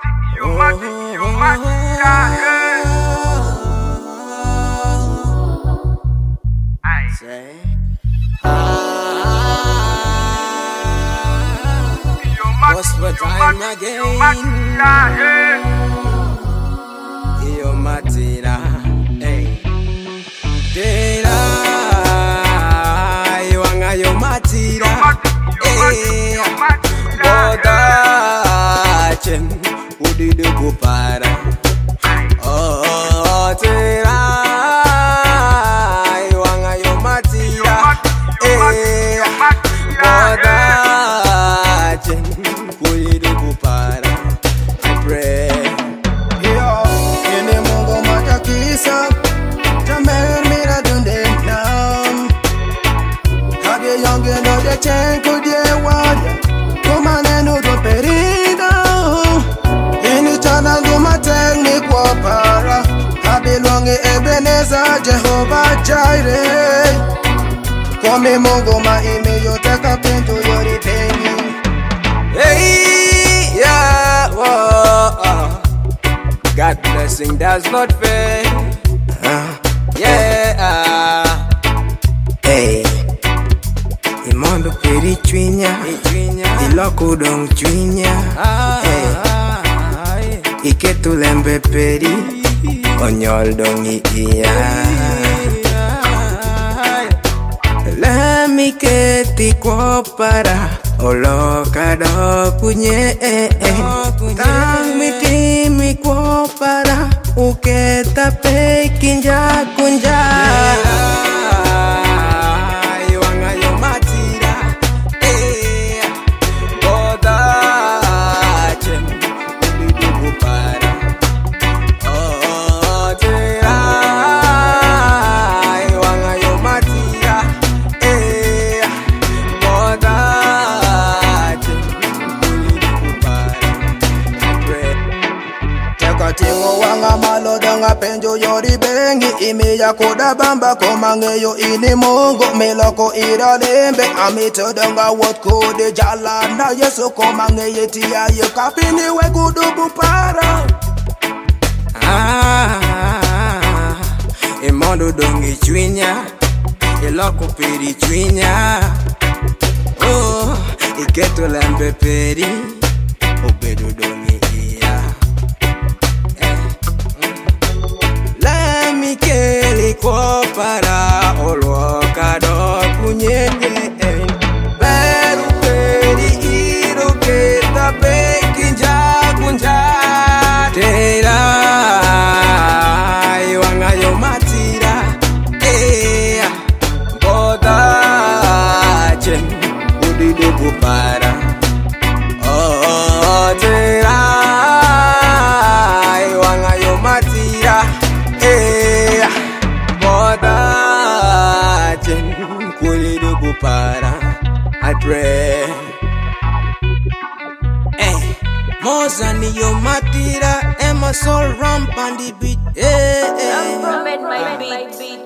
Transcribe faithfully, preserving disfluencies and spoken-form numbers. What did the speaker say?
What's the time again? Yo Matira, hey. Tera, yo anga yo Matira, hey. Boda chen, udi de kupara. Oh, tera, yo anga yo Matira, hey. Boda chen. Tengo de guardia, como neno do perido. Anytime do my technique para, I belong in Ebenezer, Jehovah Jireh. Come mongo ma ime yo take up into your repaying. Hey, yeah, whoa. God blessing does not fail. Uh, yeah, hey. Imondo peri chwinya, iloko dong chwinya, hey. Iketu lembe peri, onyol dong iya. Lemi keti kwa para, oloka do kunye, tang miti mi kwa para, uketa pe kinja kunja. Tingo wanga malo danga penjo yori bengi imi ya koda bamba komange yo ini mongo meloko ira lembe amito danga what kode jala na yeso komange yeti ya ye kapini we kudubu para. Ah, imondo dongi chwinya, iloko peri chwinya. Oh, iketo lembe peri, obedo dongi iya. Mikeli kwa para oloka do kunye Peru peri iro keta pekinja kunja Tera iwanga yo matira Eh boda chen udi de kupara Oh tera iwanga yo matira Eh, boda chen kuli do kupara. I pray. Eh, Mozani yo matira, Emma soul ramp on the beat. Eh, eh.